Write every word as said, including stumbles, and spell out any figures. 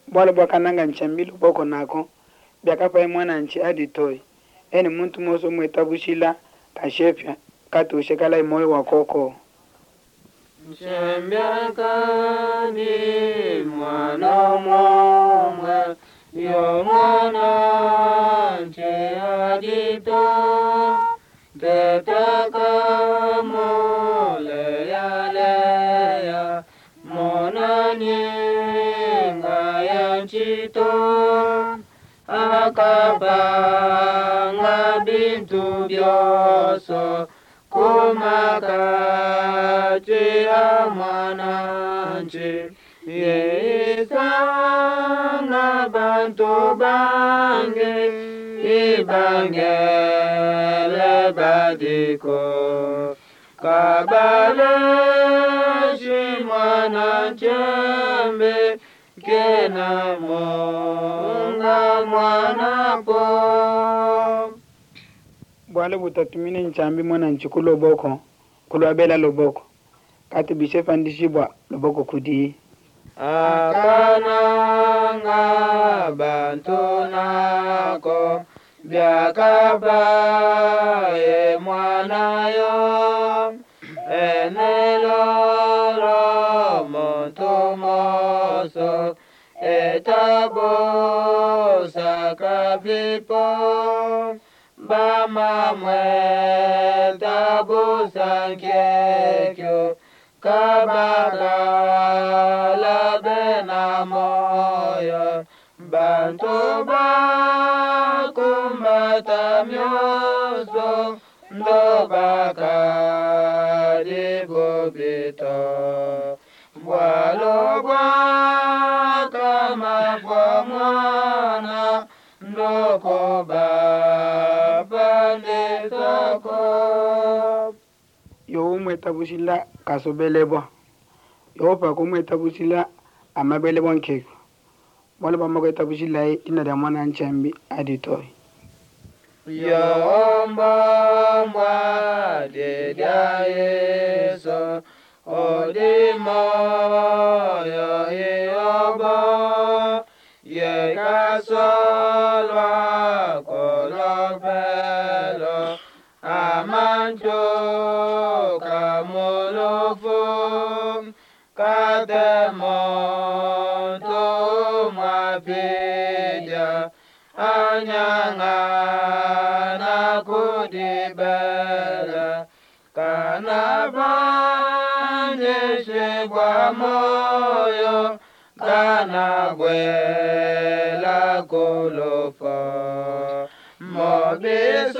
bwala bwakananga nchambilo boko nako byakapa mwana nchi aditoi eni muntu moso mwetabushila kashepya katushe kala moyo wakoko Nshembyakani mwana momwe yo mwana nche adito tetaka mole ya leya mona nyinga ya nchito akabanga bintu byoso kumakachi amananchi yesanga bantu bange ibangele badiko kabale shimwana chembe kena monga mwana po bwale butatumine nchambi mwana nchikulo boko kulwabela loboko kati bishefandishibwa loboko kudi akananga bantu nako byakabaye mwana yo enelolo muntu moso etabo sakapipo Bama mwe tabu sankekyo kabagala bena moyo bantu bakumbata myoso ndobaka dibobito bwalo bwakama bwa mwana ndoko baba ndetako yo mwetabushila kasobelebo yo pa ko mwetabushila amabelebo nkeko bwala bamakwetabushila ina da mwana nchambi aditoi yo mba mwa de da yeso odimo yo yoba ye kasolwa kolopelo amancho kamolofu kademonto mwapidia anyangana kudibela kanabanyeshe bwa moyo kanagwela kolofa mobiso